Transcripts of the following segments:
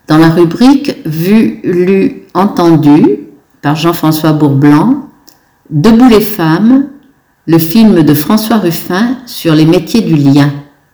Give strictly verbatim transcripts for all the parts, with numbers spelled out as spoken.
Dans la rubrique « Vu, lu, entendu » par Jean-François Bourblanc, « Debout les femmes », le film de François Ruffin sur les métiers du lien.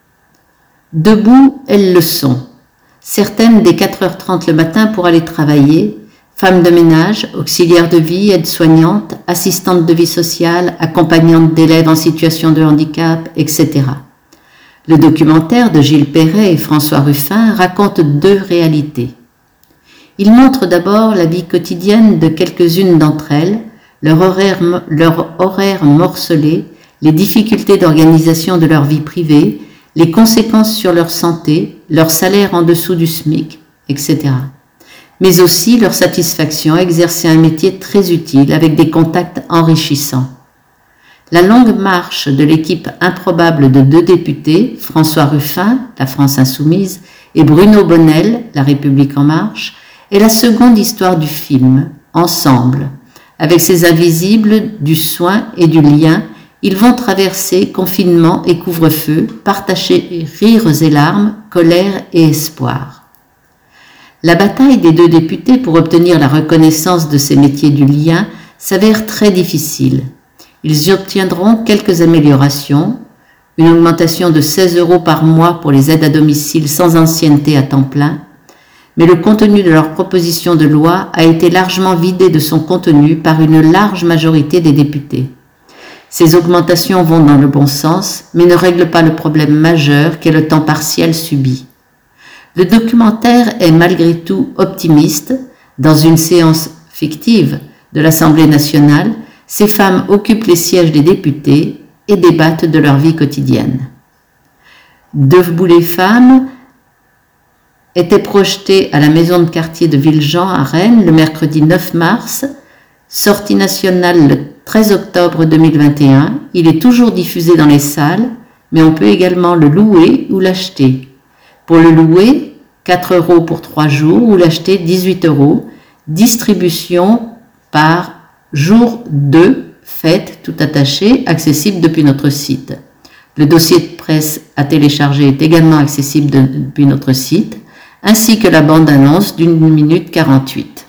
Debout, elles le sont. Certaines dès quatre heures trente le matin pour aller travailler, femmes de ménage, auxiliaires de vie, aides-soignantes, assistantes de vie sociale, accompagnantes d'élèves en situation de handicap, et cetera. Le documentaire de Gilles Perret et François Ruffin raconte deux réalités. Il montre d'abord la vie quotidienne de quelques-unes d'entre elles, leur horaire, leur horaire morcelé, les difficultés d'organisation de leur vie privée, les conséquences sur leur santé, leur salaire en dessous du SMIC, et cetera. Mais aussi leur satisfaction à exercer un métier très utile avec des contacts enrichissants. La longue marche de l'équipe improbable de deux députés, François Ruffin, la France Insoumise, et Bruno Bonnell, la République En Marche, est la seconde histoire du film, Ensemble. Avec ces invisibles du soin et du lien, ils vont traverser confinement et couvre-feu, partager rires et larmes, colère et espoir. La bataille des deux députés pour obtenir la reconnaissance de ces métiers du lien s'avère très difficile. Ils y obtiendront quelques améliorations, une augmentation de seize euros par mois pour les aides à domicile sans ancienneté à temps plein, mais le contenu de leur proposition de loi a été largement vidé de son contenu par une large majorité des députés. Ces augmentations vont dans le bon sens, mais ne règlent pas le problème majeur qu'est le temps partiel subi. Le documentaire est malgré tout optimiste. Dans une séance fictive de l'Assemblée nationale, ces femmes occupent les sièges des députés et débattent de leur vie quotidienne. Debout les femmes était projeté à la maison de quartier de Villejean à Rennes le mercredi neuf mars, sortie nationale le treize octobre deux mille vingt et un. Il est toujours diffusé dans les salles, mais on peut également le louer ou l'acheter. Pour le louer, quatre euros pour trois jours ou l'acheter dix-huit euros. Distribution par jour deux, faites tout attaché, accessible depuis notre site. Le dossier de presse à télécharger est également accessible depuis notre site, ainsi que la bande-annonce d'une minute quarante-huit.